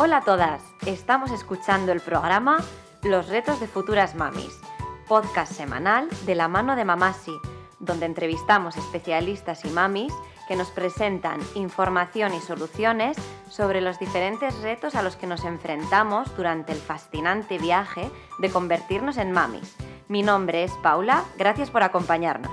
Hola a todas, estamos escuchando el programa Los retos de futuras mamis, podcast semanal de la mano de Mamasi, donde entrevistamos especialistas y mamis que nos presentan información y soluciones sobre los diferentes retos a los que nos enfrentamos durante el fascinante viaje de convertirnos en mamis. Mi nombre es Paula, gracias por acompañarnos.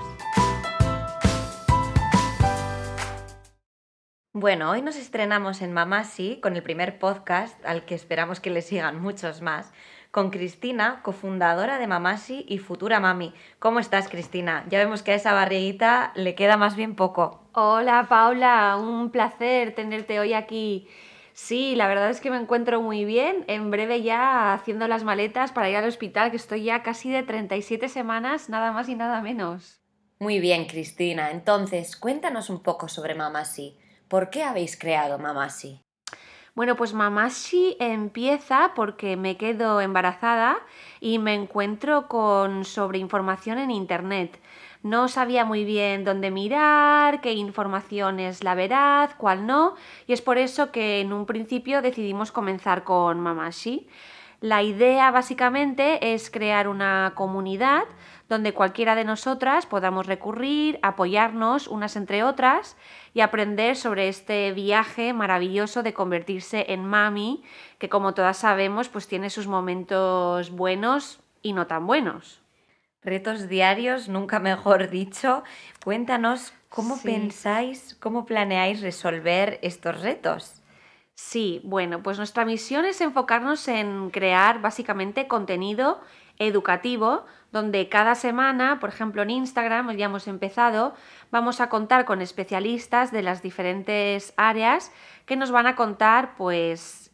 Bueno, hoy nos estrenamos en Mamasi con el primer podcast, al que esperamos que le sigan muchos más, con Cristina, cofundadora de Mamasi y futura mami. ¿Cómo estás, Cristina? Ya vemos que a esa barriguita le queda más bien poco. Hola Paula, un placer tenerte hoy aquí. Sí, la verdad es que me encuentro muy bien. En breve ya haciendo las maletas para ir al hospital, que estoy ya casi de 37 semanas, nada más y nada menos. Muy bien, Cristina. Entonces, cuéntanos un poco sobre Mamasi. ¿Por qué habéis creado Mamasi? Bueno, pues Mamashi empieza porque me quedo embarazada y me encuentro con sobreinformación en internet. No sabía muy bien dónde mirar, qué información es la veraz, cuál no, y es por eso que en un principio decidimos comenzar con Mamashi. La idea básicamente es crear una comunidad donde cualquiera de nosotras podamos recurrir, apoyarnos unas entre otras y aprender sobre este viaje maravilloso de convertirse en mami, que como todas sabemos, pues tiene sus momentos buenos y no tan buenos. Retos diarios, nunca mejor dicho. Cuéntanos cómo Sí. pensáis, cómo planeáis resolver estos retos. Sí, bueno, pues nuestra misión es enfocarnos en crear básicamente contenido educativo, donde cada semana, por ejemplo en Instagram, ya hemos empezado, vamos a contar con especialistas de las diferentes áreas que nos van a contar pues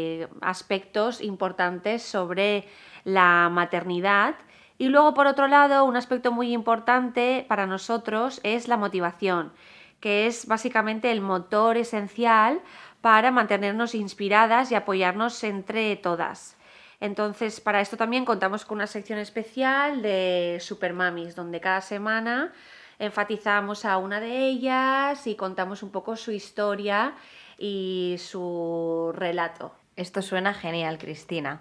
aspectos importantes sobre la maternidad. Y luego, por otro lado, un aspecto muy importante para nosotros es la motivación, que es básicamente el motor esencial para mantenernos inspiradas y apoyarnos entre todas. Entonces, para esto también contamos con una sección especial de Supermamis, donde cada semana enfatizamos a una de ellas y contamos un poco su historia y su relato. Esto suena genial, Cristina.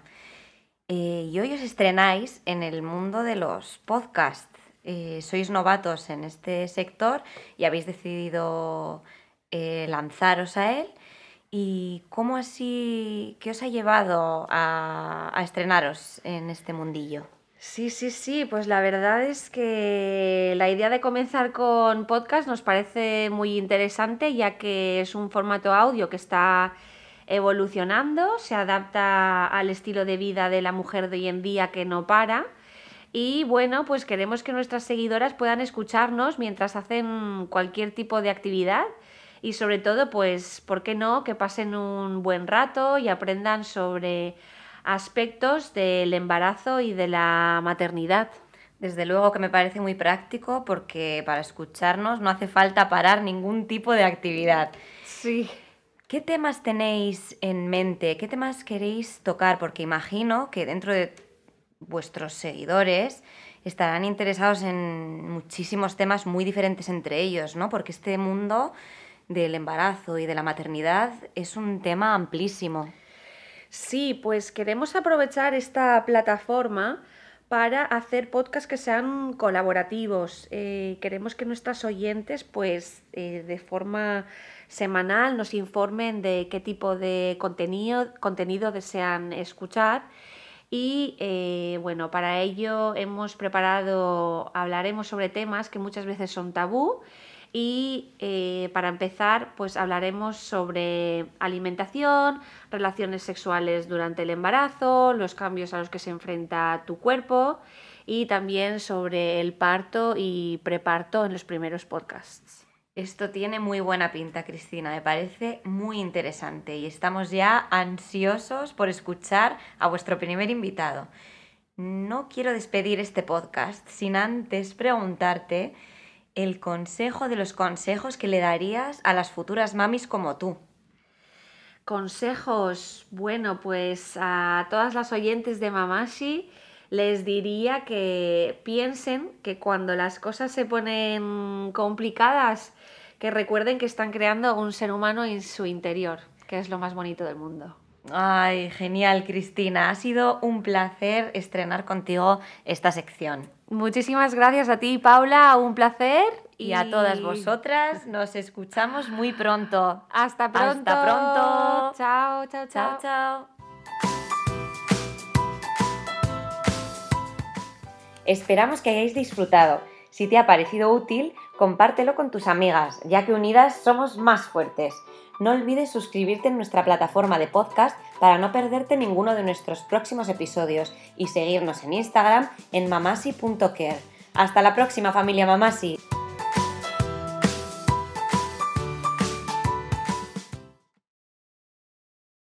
Y hoy os estrenáis en el mundo de los podcasts. Sois novatos en este sector y habéis decidido lanzaros a él. ¿Y cómo así, qué os ha llevado a estrenaros en este mundillo? Sí, pues la verdad es que la idea de comenzar con podcast nos parece muy interesante, ya que es un formato audio que está evolucionando, se adapta al estilo de vida de la mujer de hoy en día que no para. Y bueno, pues queremos que nuestras seguidoras puedan escucharnos mientras hacen cualquier tipo de actividad y sobre todo, pues, ¿por qué no? Que pasen un buen rato y aprendan sobre aspectos del embarazo y de la maternidad. Desde luego que me parece muy práctico porque para escucharnos no hace falta parar ningún tipo de actividad. Sí. ¿Qué temas tenéis en mente? ¿Qué temas queréis tocar? Porque imagino que dentro de vuestros seguidores estarán interesados en muchísimos temas muy diferentes entre ellos, ¿no? Porque este mundo del embarazo y de la maternidad es un tema amplísimo. Sí, pues queremos aprovechar esta plataforma para hacer podcasts que sean colaborativos. Queremos que nuestras oyentes, pues, de forma semanal nos informen de qué tipo de contenido desean escuchar. Y bueno, para ello hablaremos sobre temas que muchas veces son tabú y para empezar, pues hablaremos sobre alimentación, relaciones sexuales durante el embarazo, los cambios a los que se enfrenta tu cuerpo y también sobre el parto y preparto en los primeros podcasts. Esto tiene muy buena pinta, Cristina, me parece muy interesante y estamos ya ansiosos por escuchar a vuestro primer invitado. No quiero despedir este podcast sin antes preguntarte el consejo de los consejos que le darías a las futuras mamis como tú. Consejos, bueno, pues a todas las oyentes de Mamashi les diría que piensen que cuando las cosas se ponen complicadas, que recuerden que están creando un ser humano en su interior, que es lo más bonito del mundo. Ay, genial, Cristina. Ha sido un placer estrenar contigo esta sección. Muchísimas gracias a ti, Paula, un placer. Y a todas vosotras, nos escuchamos muy pronto. Hasta pronto. Hasta pronto. Chao, chao, chao. Chao, chao. Esperamos que hayáis disfrutado. Si te ha parecido útil, compártelo con tus amigas, ya que unidas somos más fuertes. No olvides suscribirte en nuestra plataforma de podcast para no perderte ninguno de nuestros próximos episodios y seguirnos en Instagram en mamasi.care. Hasta la próxima, familia Mamasi.